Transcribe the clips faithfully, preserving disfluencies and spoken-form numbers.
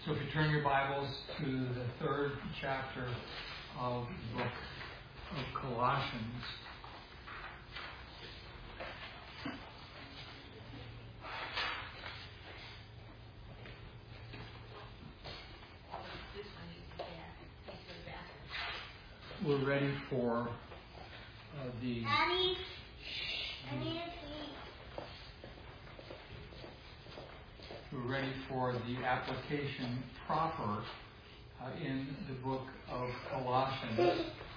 So if you turn your Bibles to the third chapter of the book of Colossians. We're ready for uh, the... Daddy, I need a We're ready for the application proper uh, in the book of Colossians.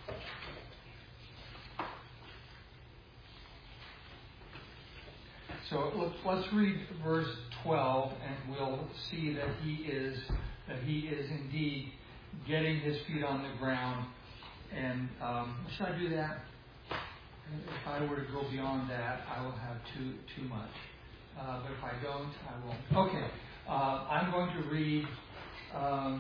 So let's, let's read verse twelve, and we'll see that he is that he is indeed getting his feet on the ground. And um, should I do that? If I were to go beyond that, I will have too too much. Uh, but if I don't, I won't. Okay, uh, I'm going to read um,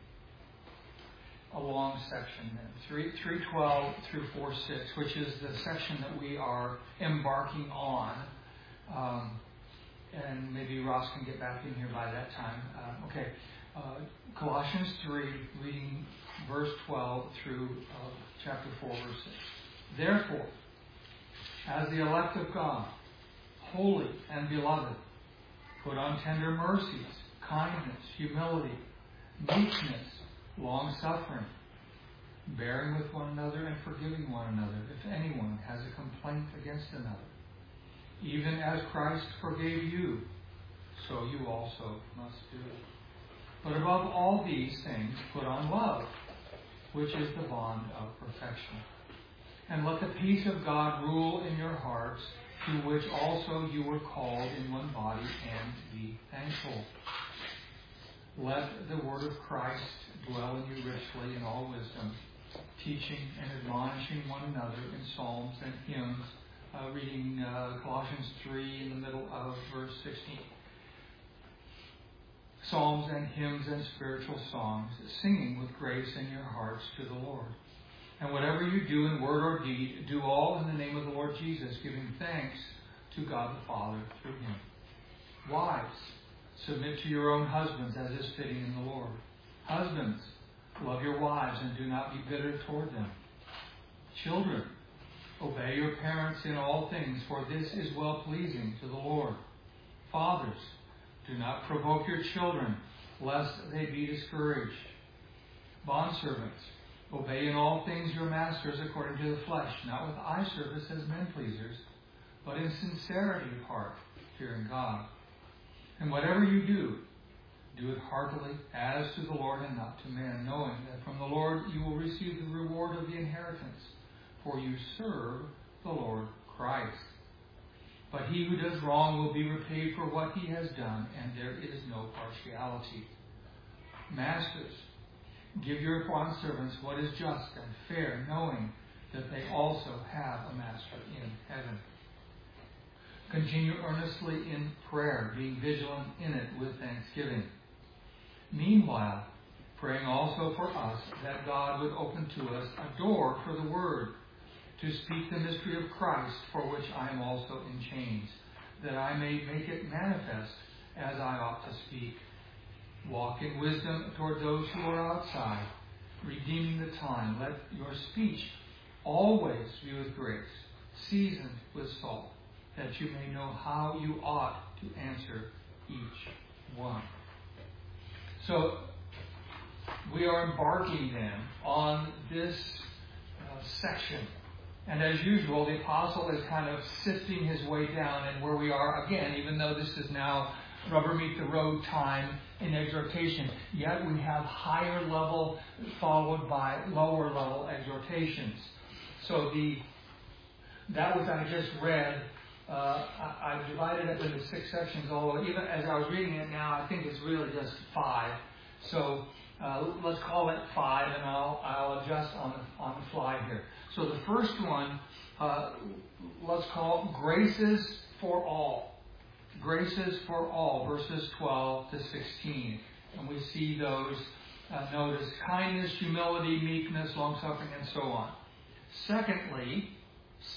a long section then, three three twelve through four six, which is the section that we are embarking on. Um, and maybe Ross can get back in here by that time. Uh, okay, uh, Colossians three, reading verse twelve through uh, chapter four, verse six. Therefore, as the elect of God, holy and beloved, put on tender mercies, kindness, humility, meekness, long-suffering, bearing with one another and forgiving one another if anyone has a complaint against another. Even as Christ forgave you, so you also must do. But above all these things, put on love, which is the bond of perfection. And let the peace of God rule in your hearts, to which also you were called in one body, and be thankful. Let the word of Christ dwell in you richly in all wisdom, teaching and admonishing one another in psalms and hymns, uh, reading uh, Colossians three in the middle of verse sixteen. Psalms and hymns and spiritual songs, singing with grace in your hearts to the Lord. And whatever you do in word or deed, do all in the name of the Lord Jesus, giving thanks to God the Father through him. Wives, submit to your own husbands as is fitting in the Lord. Husbands, love your wives and do not be bitter toward them. Children, obey your parents in all things, for this is well-pleasing to the Lord. Fathers, do not provoke your children, lest they be discouraged. Bondservants, obey in all things your masters according to the flesh, not with eye service as men pleasers, but in sincerity of heart, fearing God. And whatever you do, do it heartily as to the Lord and not to men, knowing that from the Lord you will receive the reward of the inheritance, for you serve the Lord Christ. But he who does wrong will be repaid for what he has done, and there is no partiality. Masters, give your bondservants what is just and fair, knowing that they also have a master in heaven. Continue earnestly in prayer, being vigilant in it with thanksgiving. Meanwhile, praying also for us that God would open to us a door for the word, to speak the mystery of Christ, for which I am also in chains, that I may make it manifest as I ought to speak. Walk in wisdom toward those who are outside, redeeming the time. Let your speech always be with grace, seasoned with salt, that you may know how you ought to answer each one. So, we are embarking then on this uh, section. And as usual, the apostle is kind of sifting his way down, and where we are, again, even though this is now rubber meet the road time in exhortation, yet we have higher level followed by lower level exhortations. So the that which I just read, uh, I, I've divided it into six sections, although even as I was reading it now, I think it's really just five. So uh, let's call it five, and I'll, I'll adjust on the, on the fly here. So the first one, uh, let's call graces for all. Graces for all, verses twelve to sixteen. And we see those, uh, notice, kindness, humility, meekness, long-suffering, and so on. Secondly,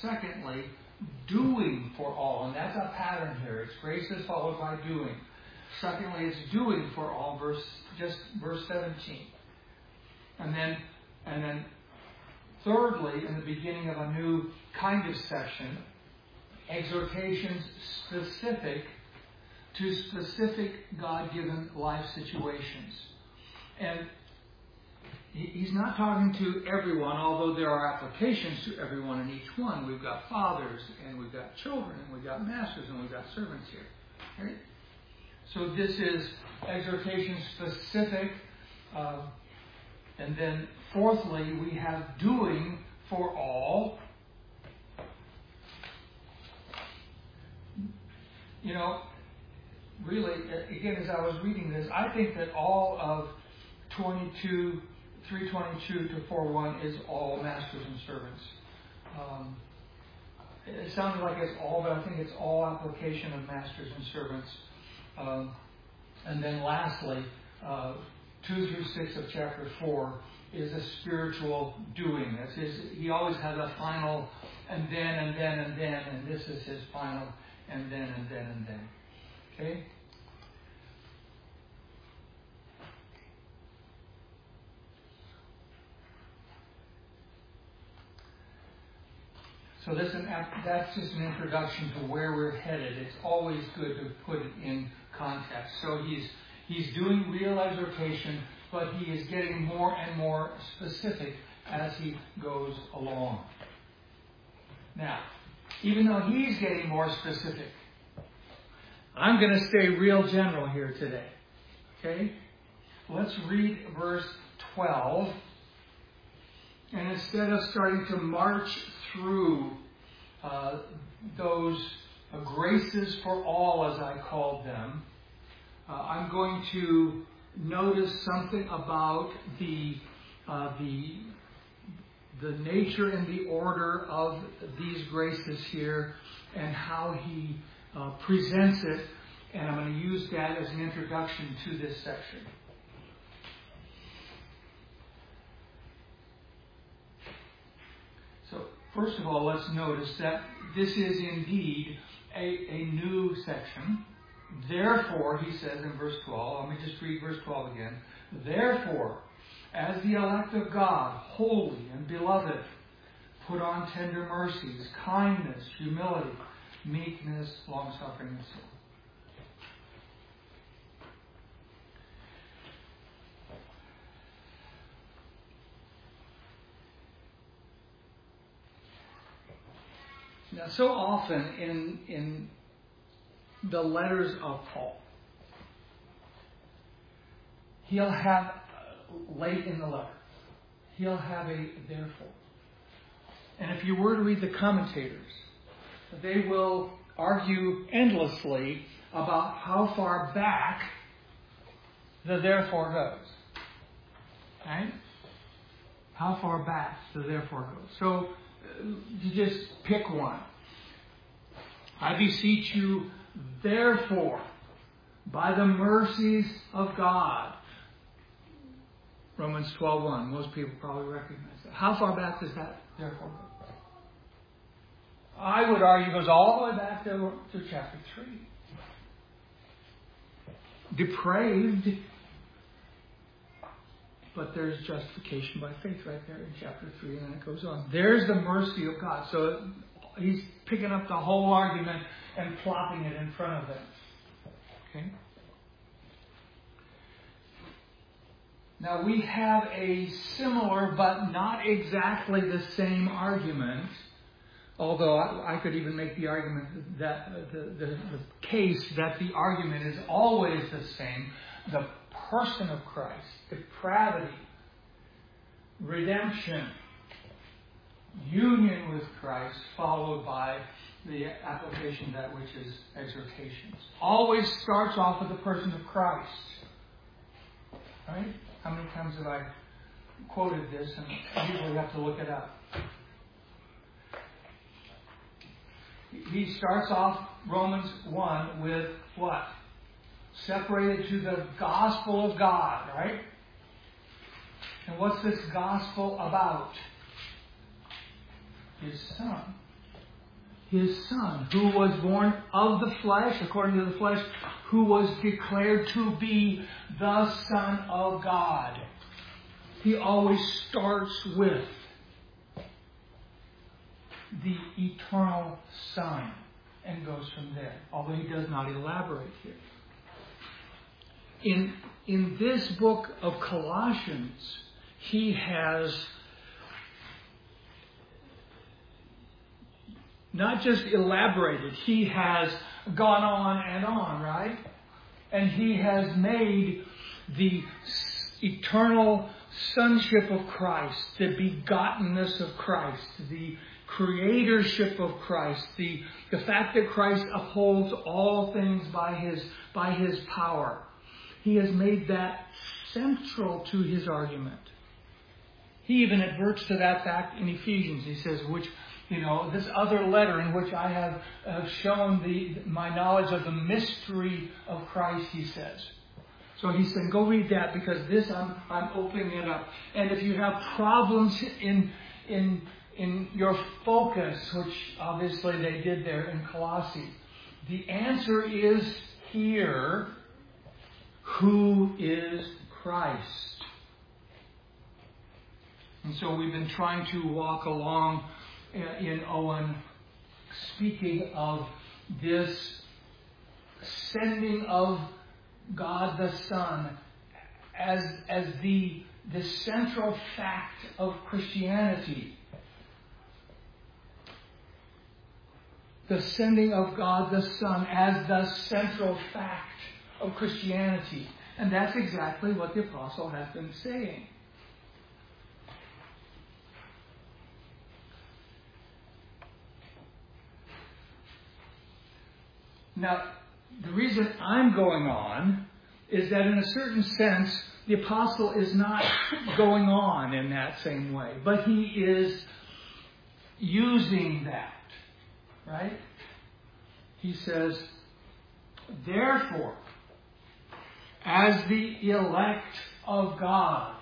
secondly, doing for all. And that's a pattern here. It's graces followed by doing. Secondly, it's doing for all, verse just verse seventeen. And then and then thirdly, in the beginning of a new kind of section, exhortations specific to specific God-given life situations. And he's not talking to everyone, although there are applications to everyone in each one. We've got fathers, and we've got children, and we've got masters, and we've got servants here. Right? So this is exhortation specific. Uh, and then fourthly, we have doing for all. You know, really, again, as I was reading this, I think that all of twenty-two, three twenty-two to four one is all masters and servants. Um, it sounds like it's all, but I think it's all application of masters and servants. Um, and then lastly, uh, two through six of chapter four is a spiritual doing. That's his, he always has a final and then and then and then, and this is his final and then and then and then. Okay? So this, that's just an introduction to where we're headed. It's always good to put it in context. So he's he's doing real exhortation, but he is getting more and more specific as he goes along. Now, even though he's getting more specific, I'm going to stay real general here today. Okay? Let's read verse twelve. And instead of starting to march through uh, those uh, graces for all, as I called them, uh, I'm going to notice something about the uh, the the nature and the order of these graces here, and how he uh, presents it. And I'm going to use that as an introduction to this section. So, first of all, let's notice that this is indeed a, a new section. Therefore, he says in verse twelve, let me just read verse twelve again. Therefore, as the elect of God, holy and beloved, put on tender mercies, kindness, humility, meekness, long-suffering, and so on. Now, so often in in the letters of Paul, he'll have, uh, late in the letter, he'll have a therefore. And if you were to read the commentators, they will argue endlessly about how far back the therefore goes. Right? How far back the therefore goes. So, you just pick one. I beseech you, therefore, by the mercies of God. Romans twelve one. Most people probably recognize that. How far back does that therefore go? I would argue it goes all the way back to, to chapter three. Depraved. But there's justification by faith right there in chapter three, and then it goes on. There's the mercy of God. So he's picking up the whole argument and plopping it in front of them. Okay? Now we have a similar but not exactly the same argument, although I, I could even make the argument that uh, the, the, the case that the argument is always the same. The person of Christ, depravity, redemption, union with Christ, followed by the application of that which is exhortations. Always starts off with the person of Christ. Right? How many times have I quoted this, and I usually have to look it up. He starts off Romans one with what? Separated to the gospel of God, right? And what's this gospel about? His Son. His Son, who was born of the flesh, according to the flesh, who was declared to be the Son of God. He always starts with the eternal Son and goes from there, although he does not elaborate here. In, in this book of Colossians, he has not just elaborated, he has gone on and on, right? And he has made the eternal sonship of Christ, the begottenness of Christ, the creatorship of Christ, the, the fact that Christ upholds all things by his, by his power. He has made that central to his argument. He even adverts to that fact in Ephesians. He says, which, you know, this other letter in which I have uh, shown the my knowledge of the mystery of Christ, he says. So he said, go read that, because this I'm I'm opening it up. And if you have problems in in in your focus, which obviously they did there in Colossae, the answer is here. Who is Christ? And so we've been trying to walk along in Owen, speaking of this sending of God the Son as, as the, the central fact of Christianity. The sending of God the Son as the central fact of Christianity. And that's exactly what the apostle has been saying. Now, the reason I'm going on is that in a certain sense, the apostle is not going on in that same way, but he is using that, right? He says, therefore, as the elect of God,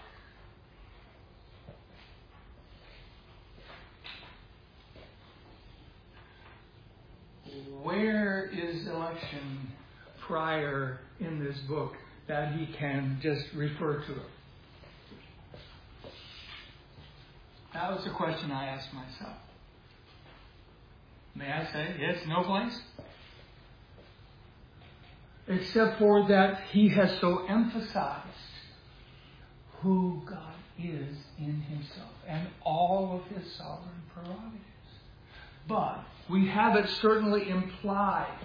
where is election prior in this book that he can just refer to it? That was a question I asked myself. May I say, yes, no place? Except for that he has so emphasized who God is in himself and all of his sovereign prerogatives. But we have it certainly implied.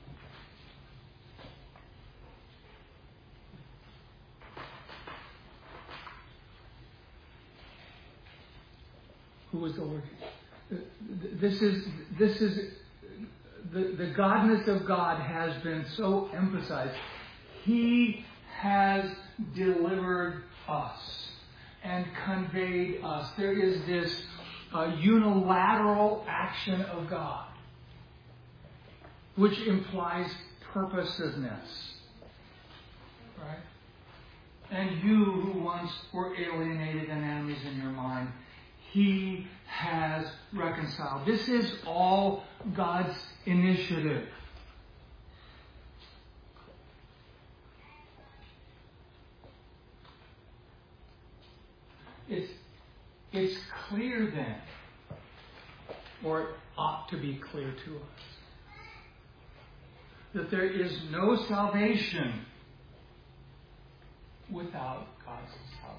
Who is the Lord? This is this is the, the godness of God has been so emphasized. He has delivered us and conveyed us. There is this uh, unilateral action of God, which implies purposiveness. Right? And you who once were alienated and enemies in your mind, He has reconciled. This is all God's initiative. It's, it's clear then, or it ought to be clear to us, that there is no salvation without God's salvation.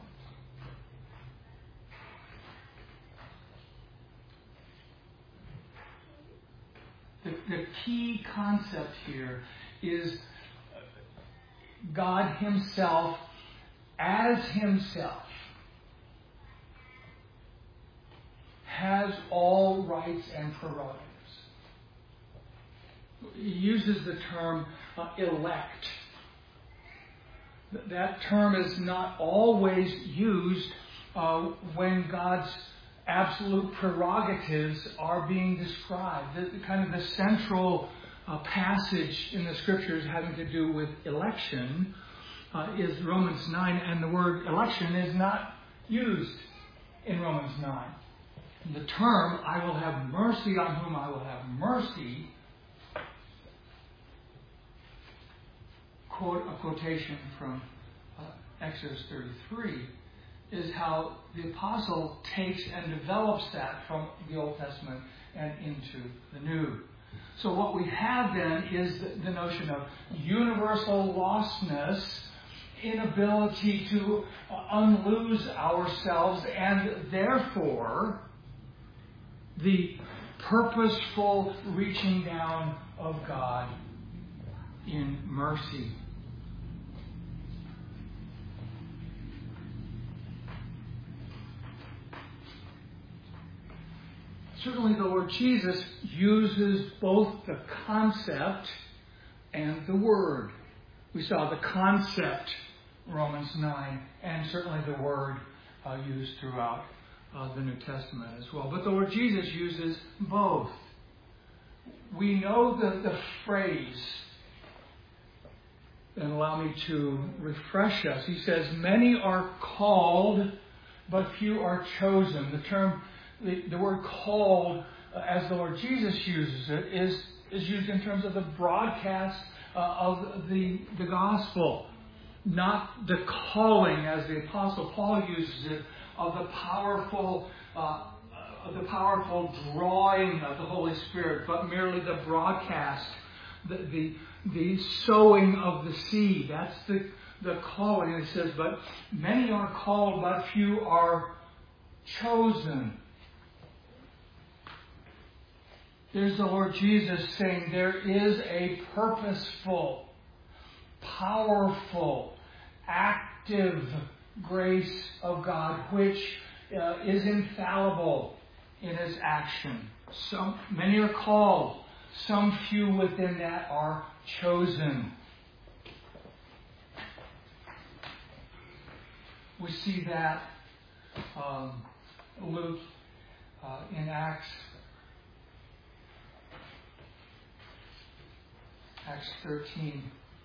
The, the key concept here is God Himself as Himself has all rights and prerogatives. He uses the term uh, elect. That term is not always used uh, when God's absolute prerogatives are being described. The, the kind of the central uh, passage in the Scriptures having to do with election uh, is Romans nine, and the word election is not used in Romans nine. The term, I will have mercy on whom I will have mercy, quote, a quotation from uh, Exodus thirty-three, is how the apostle takes and develops that from the Old Testament and into the New. So what we have then is the, the notion of universal lostness, inability to uh, unlose ourselves, and therefore the purposeful reaching down of God in mercy. Certainly the Lord Jesus uses both the concept and the word. We saw the concept, Romans nine, and certainly the word uh, used throughout uh, the New Testament as well. But the Lord Jesus uses both. We know the, the phrase, and allow me to refresh us. He says, many are called, but few are chosen. The term The, the word called, uh, as the Lord Jesus uses it, is, is used in terms of the broadcast uh, of the, the gospel. Not the calling, as the Apostle Paul uses it, of the powerful uh, of the powerful drawing of the Holy Spirit, but merely the broadcast, the the, the sowing of the seed. That's the, the calling. It says, but many are called, but few are chosen. There's the Lord Jesus saying there is a purposeful, powerful, active grace of God which uh, is infallible in its action. Some, many are called, some few within that are chosen. We see that um, Luke uh, in Acts Acts thirteen.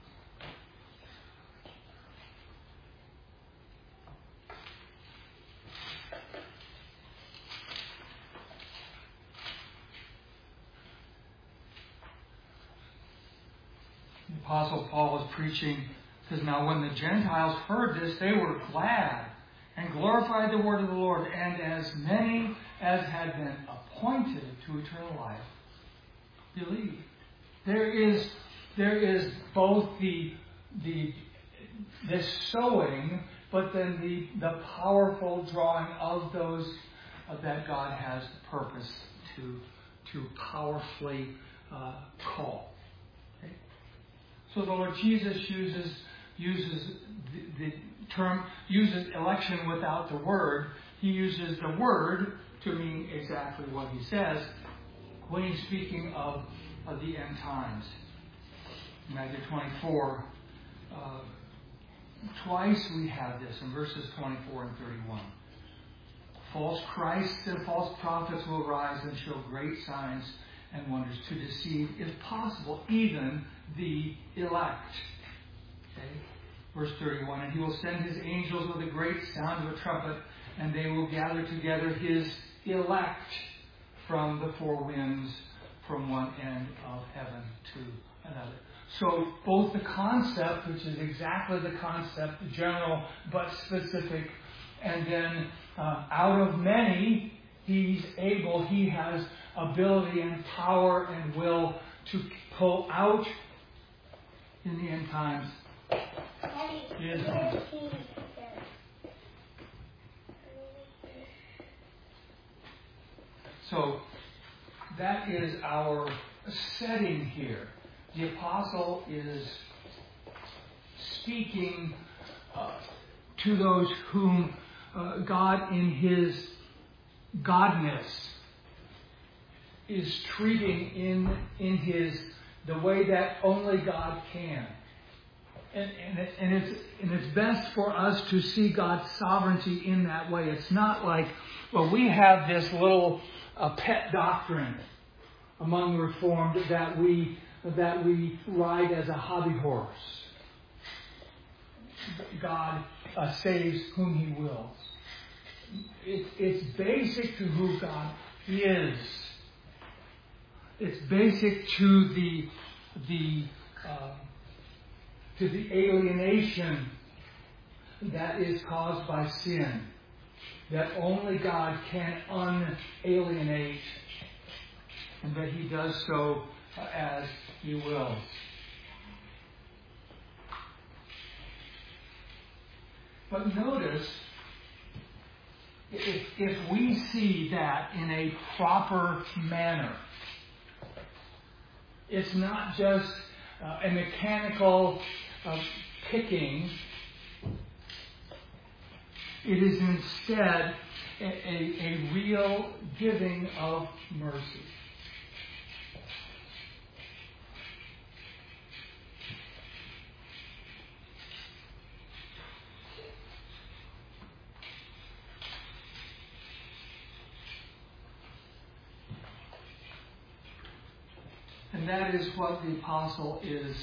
The Apostle Paul is preaching, says, now when the Gentiles heard this, they were glad and glorified the word of the Lord, and as many as had been appointed to eternal life believed. There is There is both the the the sowing, but then the the powerful drawing of those uh, that God has purpose to to powerfully uh, call. Okay? So the Lord Jesus uses uses the, the term uses election without the word. He uses the word to mean exactly what he says when he's speaking of, of the end times. In Matthew twenty-four, uh, twice we have this in verses twenty-four and thirty-one. False Christs and false prophets will rise and show great signs and wonders to deceive, if possible, even the elect. Okay? Verse thirty-one, and he will send his angels with a great sound of a trumpet, and they will gather together his elect from the four winds, from one end of heaven to another. So both the concept, which is exactly the concept, general but specific, and then uh, out of many, he's able, he has ability and power and will to pull out in the end times. His So that is our setting here. The apostle is speaking uh, to those whom uh, God in his godness is treating in in his the way that only God can. And, and, it, and, it's, and it's best for us to see God's sovereignty in that way. It's not like, well, we have this little uh, pet doctrine among the Reformed that we that we ride as a hobby horse. God uh, saves whom he wills. It, it's basic to who God is. It's basic to the the uh, to the alienation that is caused by sin. That only God can unalienate, and that He does so uh, as He wills. But notice, if, if we see that in a proper manner, it's not just uh, a mechanical uh, picking. It is instead a, a, a real giving of mercy. And that is what the apostle is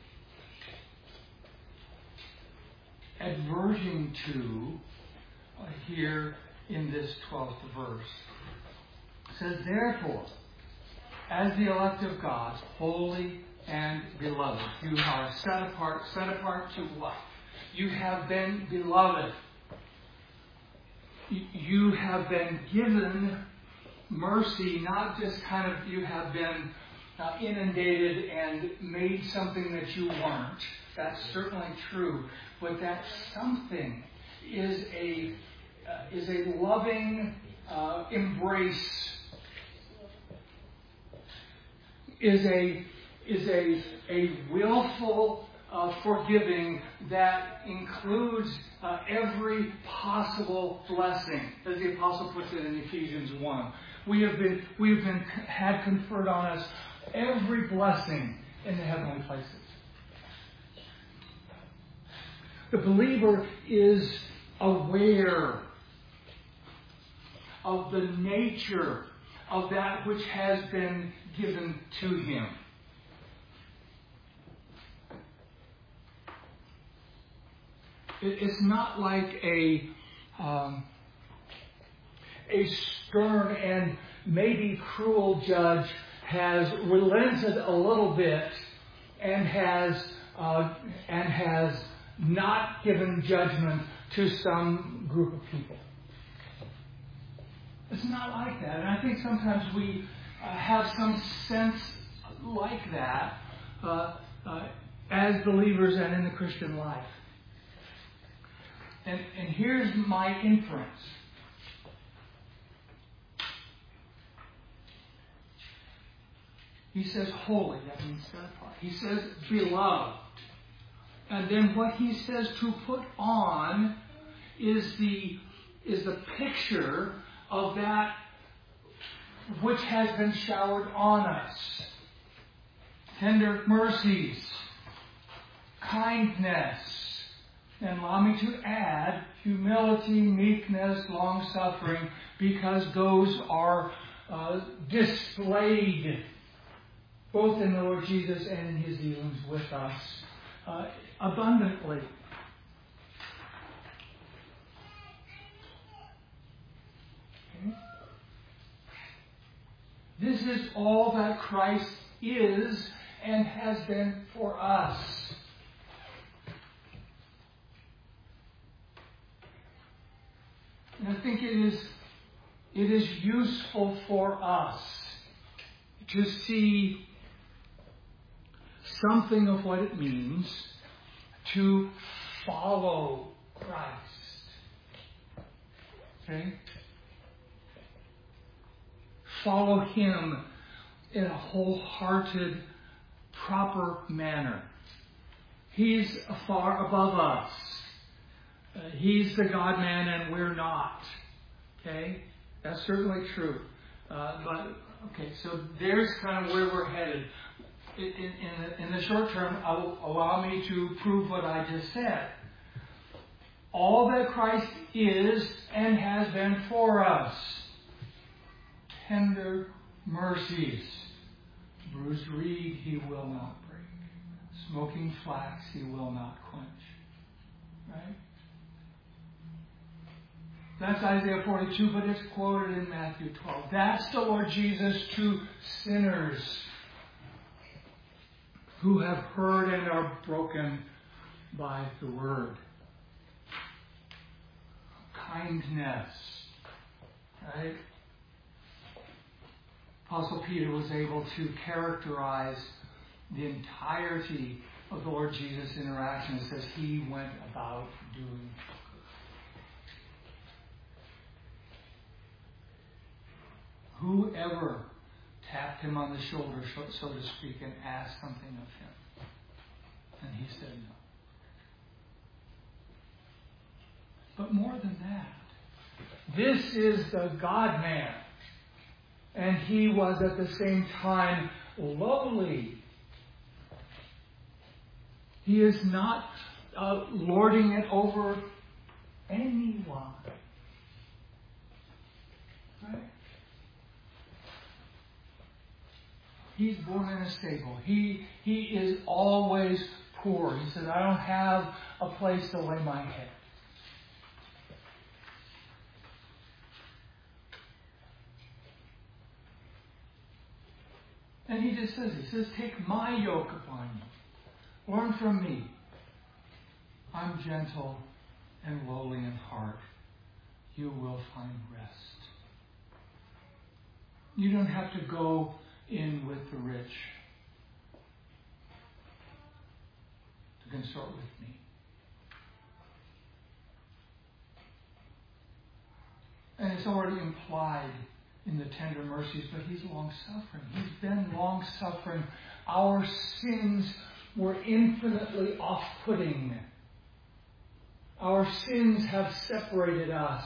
adverting to uh, here in this twelfth verse. It says, therefore, as the elect of God, holy and beloved, you are set apart. Set apart to what? You have been beloved. You have been given mercy, not just kind of you have been Uh, inundated and made something that you weren't. That's certainly true. But that something is a uh, is a loving uh, embrace. Is a is a a willful uh, forgiving that includes uh, every possible blessing, as the apostle puts it in Ephesians one. We have been we have been had conferred on us every blessing in the heavenly places. The believer is aware of the nature of that which has been given to him. It's not like a um, a stern and maybe cruel judge has relented a little bit and has uh, and has not given judgment to some group of people. It's not like that. And I think sometimes we uh, have some sense like that uh, uh, as believers and in the Christian life. And, and here's my inference. He says holy, that means set apart. He says beloved. And then what he says to put on is the is the picture of that which has been showered on us. Tender mercies, kindness, and allow me to add humility, meekness, long-suffering, because those are uh, displayed both in the Lord Jesus and in His dealings with us uh, abundantly. Okay. This is all that Christ is and has been for us. And I think it is it is useful for us to see something of what it means to follow Christ. Okay? Follow Him in a wholehearted, proper manner. He's far above us. Uh, he's the God-man and we're not. Okay? That's certainly true. Uh, but, okay, so there's kind of where we're headed. In, in, in the short term, allow me to prove what I just said. All that Christ is and has been for us. Tender mercies. Bruised reed He will not break. Smoking flax He will not quench. Right? That's Isaiah forty-two, but it's quoted in Matthew twelve. That's the Lord Jesus to sinners who have heard and are broken by the word. Kindness. Right? Apostle Peter was able to characterize the entirety of the Lord Jesus' interaction. It says he went about doing good. Whoever tapped him on the shoulder, so to speak, and asked something of him. And he said no. But more than that, this is the God-man. And he was at the same time lowly. He is not uh, lording it over anyone. Right? He's born in a stable. He, he is always poor. He says, I don't have a place to lay my head. And he just says, he says, take my yoke upon you. Learn from me. I'm gentle and lowly in heart. You will find rest. You don't have to go in with the rich to consort with me. And it's already implied in the tender mercies, but he's long-suffering. He's been long-suffering. Our sins were infinitely off-putting. Our sins have separated us.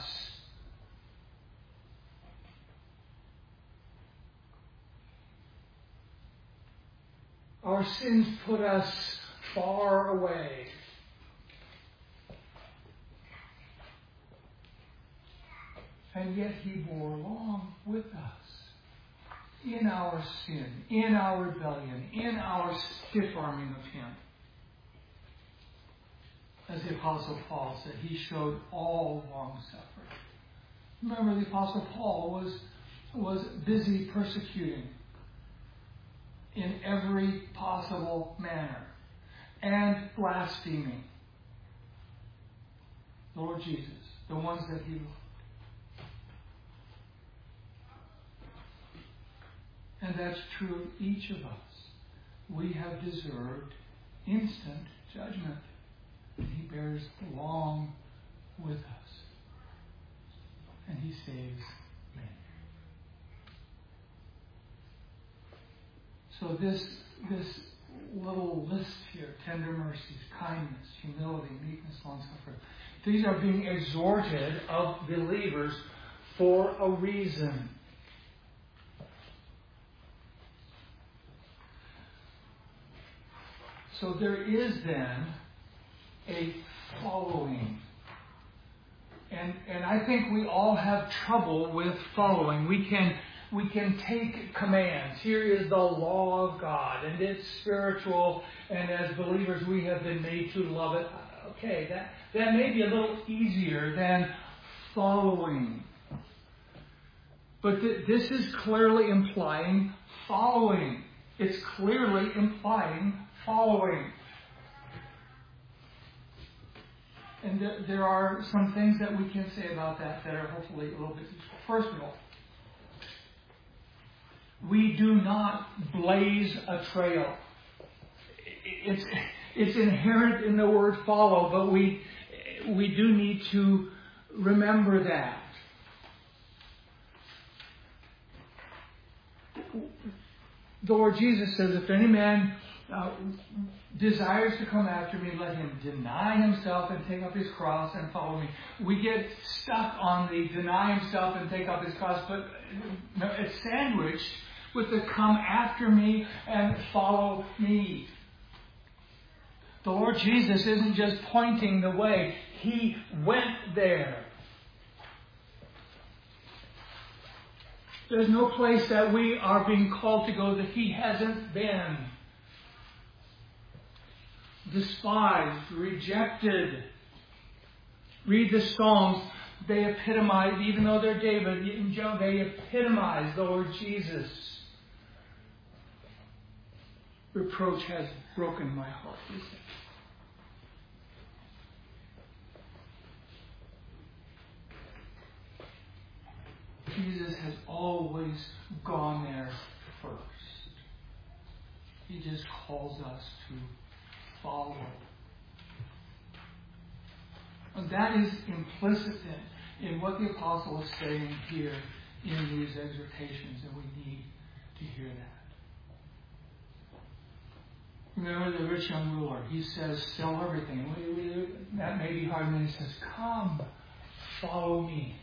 Our sins put us far away. And yet he bore along with us in our sin, in our rebellion, in our stiff-arming of him. As the Apostle Paul said, he showed all long-suffering. Remember, the Apostle Paul was, was busy persecuting in every possible manner and blaspheming the Lord Jesus, the ones that he loved. And that's true of each of us. We have deserved instant judgment. And he bears along with us. And he saves men. So this, this little list here, tender mercies, kindness, humility, meekness, long-suffering, these are being exhorted of believers for a reason. So there is then a following. And and I think we all have trouble with following. We can we can take commands. Here is the law of God, and it's spiritual, and as believers we have been made to love it. Okay, that, that may be a little easier than following. But th- this is clearly implying following. It's clearly implying following. And there, there are some things that we can say about that that are hopefully a little bit useful. First of all, we do not blaze a trail. It's, it's inherent in the word follow, but we, we do need to remember that. The Lord Jesus says, if any man uh, desires to come after me, let him deny himself and take up his cross and follow me. We get stuck on the deny himself and take up his cross, but it's sandwiched with the come after me and follow me. The Lord Jesus isn't just pointing the way. He went there. There's no place that we are being called to go that he hasn't been. Despised, rejected. Read the Psalms. they epitomize, even though they're David and Joe, they epitomize the Lord Jesus. Reproach has broken my heart, he said. Jesus has always gone there first. He just calls us to follow. And that is implicit in, in what the apostle is saying here in these exhortations, and we need to hear that. Remember the rich young ruler. He says, sell everything. We, we, that may be hard, and then he says, come, follow me.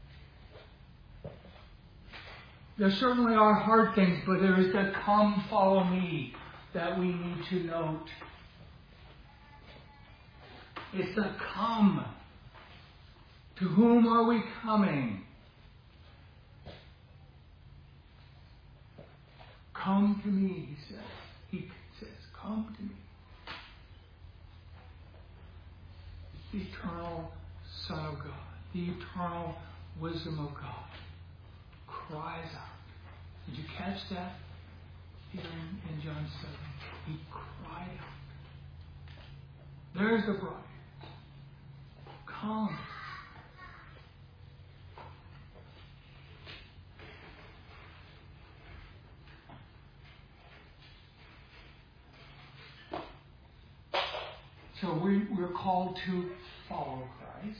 There certainly are hard things, but there is that come, follow me that we need to note. It's the come. To whom are we coming? Come to me, he says. He says, come to me. The eternal Son of God, the eternal wisdom of God, cries out. Did you catch that here in, in John seven? He cried out. There's the bride. Come. So we, we're called to follow Christ.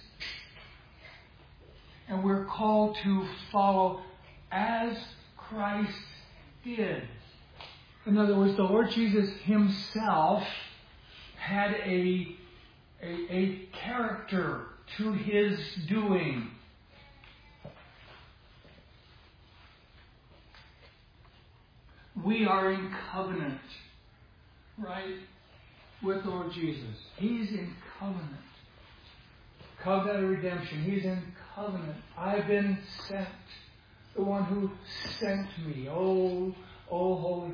And we're called to follow as Christ did. In other words, the Lord Jesus himself had a, a, a character to his doing. We are in covenant, right, with Lord Jesus. He's in covenant. Covenant of redemption. He's in covenant. I've been sent. The one who sent me. Oh, oh, Holy Father.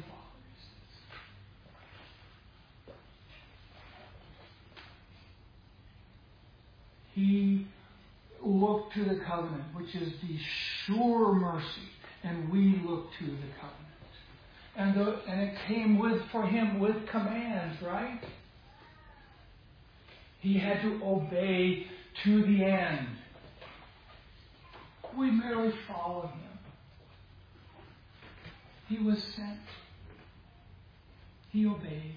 He looked to the covenant, which is the sure mercy, and we look to the covenant. And, the, and it came with for him with commands, right? He had to obey to the end. We merely follow him. He was sent. He obeyed.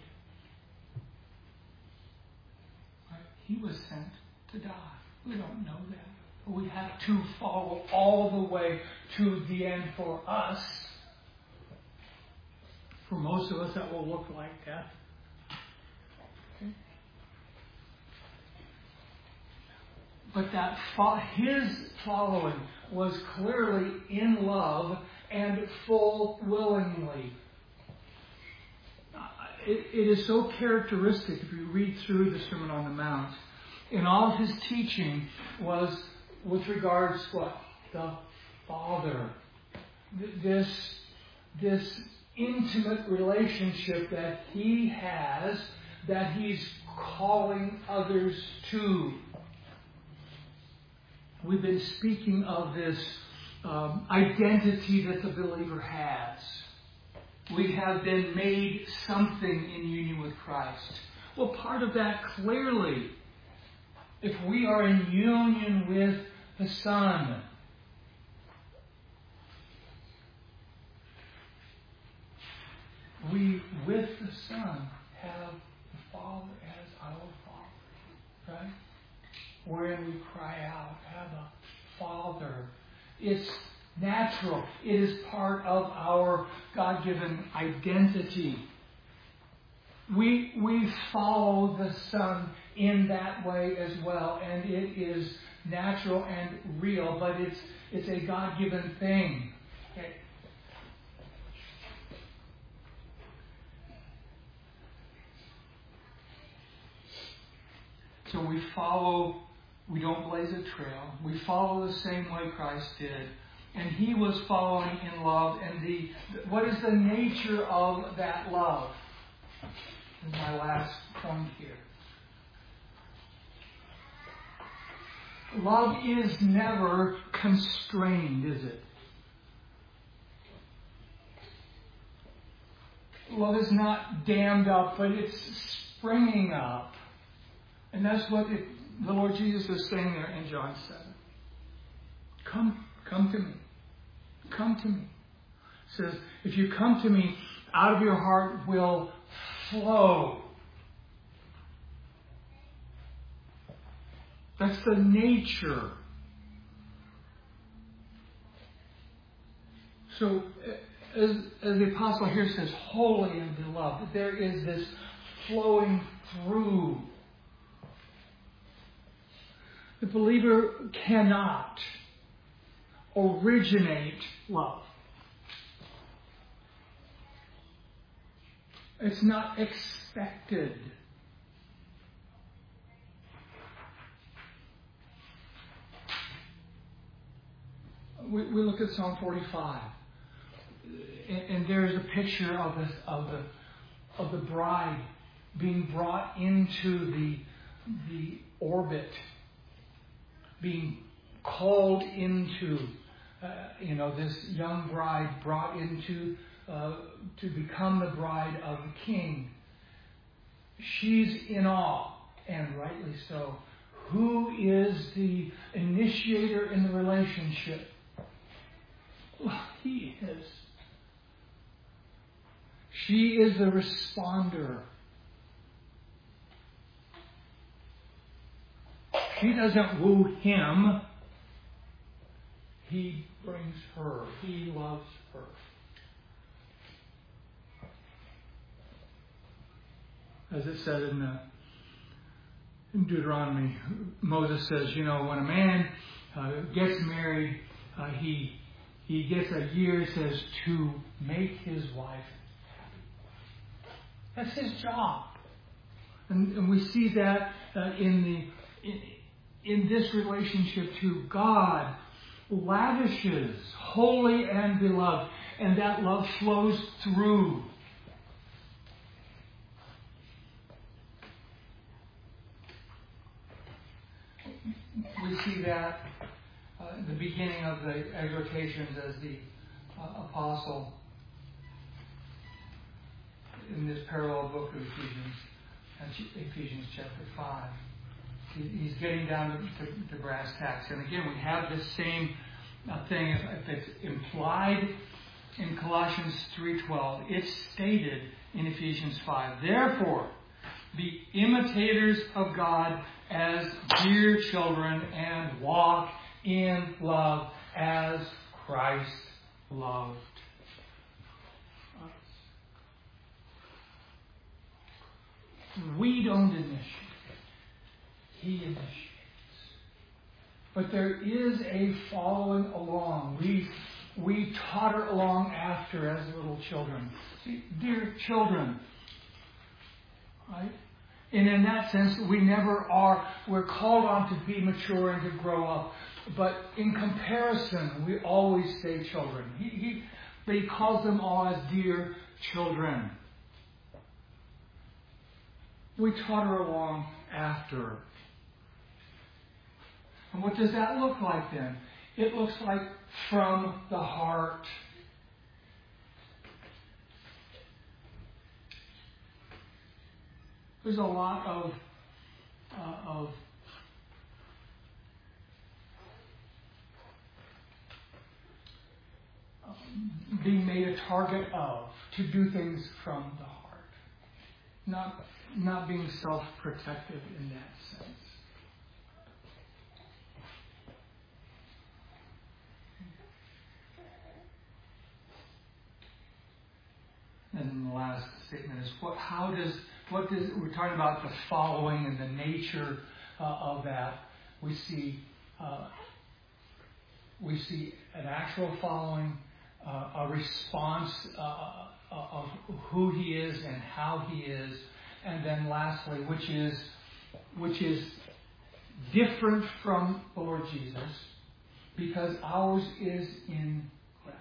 Right? He was sent to die. We don't know that. But we have to follow all the way to the end for us. For most of us, that will look like death. Okay? But that fo- his following was clearly in love and full willingly. It, it is so characteristic if you read through the Sermon on the Mount. In all of his teaching was with regards to what? The Father. This, this intimate relationship that he has, that he's calling others to. We've been speaking of this um, identity that the believer has. We have been made something in union with Christ. Well, part of that clearly, if we are in union with the Son, we, with the Son, have the Father as our Father. Right? Wherein we cry out, Abba, Father. It's natural. It is part of our God-given identity. We, we follow the Son in that way as well, and it is natural and real, but it's, it's a God-given thing. Okay. So we follow, we don't blaze a trail. We follow the same way Christ did. And he was following in love. And the what is the nature of that love? This is my last point here. Love is never constrained, is it? Love is not dammed up, but it's springing up. And that's what it, the Lord Jesus is saying there in John seven. Come, come to me. Come to me. It says, if you come to me, out of your heart will flow. That's the nature. So, as, as the apostle here says, holy and beloved, there is this flowing through. The believer cannot originate love. It's not expected. We, we look at Psalm forty-five, and, and there's a picture of the of the of the bride being brought into the the orbit, being called into, uh, you know, this young bride brought into uh, to become the bride of the King. She's in awe, and rightly so. Who is the initiator in the relationship? Well, he is. She is the responder. She doesn't woo him. He brings her. He loves her. As it said in, the, in Deuteronomy, Moses says, you know, when a man uh, gets married, uh, he he gets a year, it says, to make his wife happy. That's his job. And, and we see that uh, in the in, in this relationship to God. Lavishes, holy and beloved, and that love flows through. We see that uh, in the beginning of the exhortations as the uh, apostle in this parallel book of Ephesians, uh, Ephesians chapter five. He, he's getting down to, to, to brass tacks. And again, we have this same uh, thing. If, if it's implied in Colossians three twelve, it's stated in Ephesians five. Therefore, be imitators of God as dear children and walk in love as Christ loved us. We don't initiate. He initiates. But there is a following along. We we totter along after as little children. See, dear children, right? And in that sense, we never are. We're called on to be mature and to grow up. But in comparison, we always stay children. He, he, but he calls them all as dear children. We totter along after. And what does that look like then? It looks like from the heart. There's a lot of uh, of um, being made a target of to do things from the heart, not not being self-protective in that sense. And the last statement is what? How does what does we're talking about the following and the nature uh, of that? We see uh, we see an actual following, uh, a response uh, of who he is and how he is, and then lastly, which is which is different from the Lord Jesus, because ours is in graft.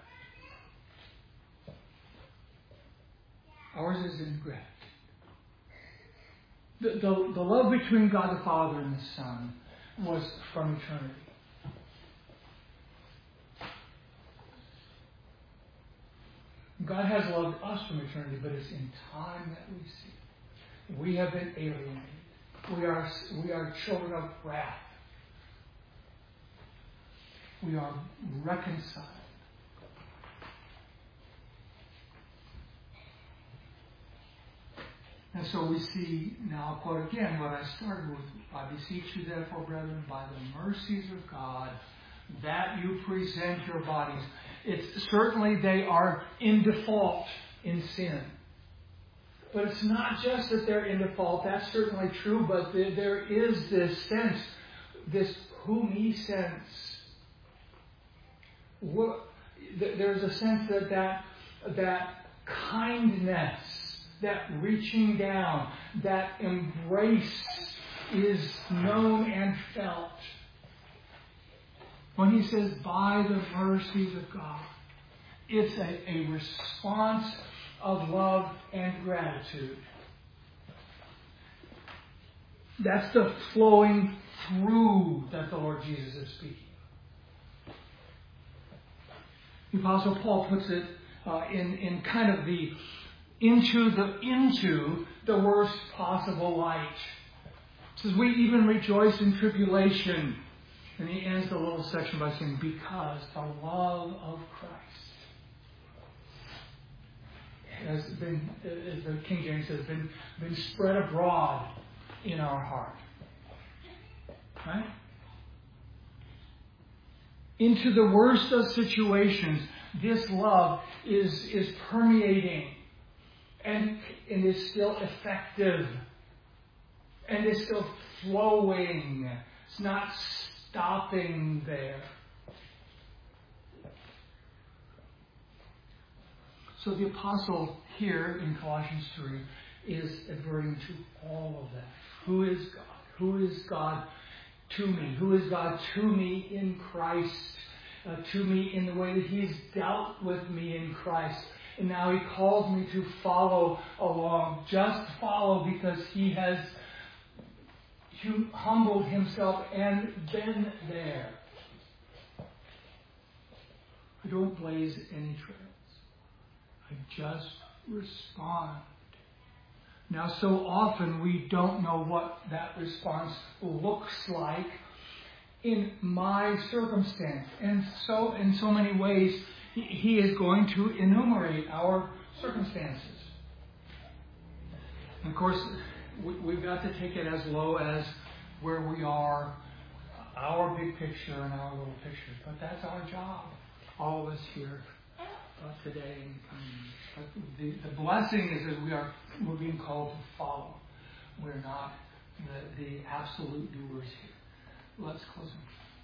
Ours is in graft. The, the, the love between God the Father and the Son, was from eternity. God has loved us from eternity, but it's in time that we see. We have been alienated. We are, we are children of wrath. We are reconciled. And so we see, now I'll quote again what I started with. I beseech you therefore, brethren, by the mercies of God, that you present your bodies. It's certainly they are in default in sin. But it's not just that they're in default. That's certainly true, but there, there is this sense, this who me sense. What, there's a sense that, that that kindness, that reaching down, that embrace is known and felt. When he says, by the mercies of God, it's a, a response of love and gratitude. That's the flowing through that the Lord Jesus is speaking. The Apostle Paul puts it uh, in, in kind of the into the into the worst possible light. It says, we even rejoice in tribulation. And he ends the little section by saying, because the love of Christ has been, as the King James says, been, been spread abroad in our heart. Right? Into the worst of situations, this love is, is permeating and, and is still effective and is still flowing. It's not stopping there. So the apostle here in Colossians three is adverting to all of that. Who is God? Who is God to me? Who is God to me in Christ? Uh, to me in the way that He's dealt with me in Christ. And now He calls me to follow along. Just follow because He has humbled Himself and been there. I don't blaze any trails. I just respond. Now, so often we don't know what that response looks like in my circumstance. And so, in so many ways, He is going to enumerate our circumstances. And of course, we've got to take it as low as where we are, our big picture and our little picture. But that's our job, all of us here uh, today. But the, the blessing is that we are we're being called to follow. We're not the, the absolute doers here. Let's close in.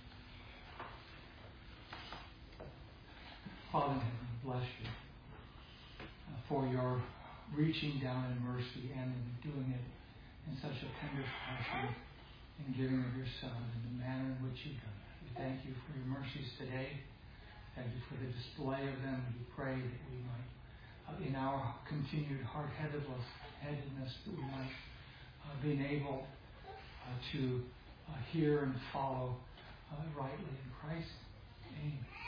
Father in heaven, bless you uh, for your reaching down in mercy and in doing it in such a tender fashion and giving of your Son in the manner in which you've done it. We thank you for your mercies today. Thank you for the display of them. We pray that we might, uh, in our continued hard-headedness, headedness, that we might uh, be able uh, to uh, hear and follow uh, rightly in Christ. Amen.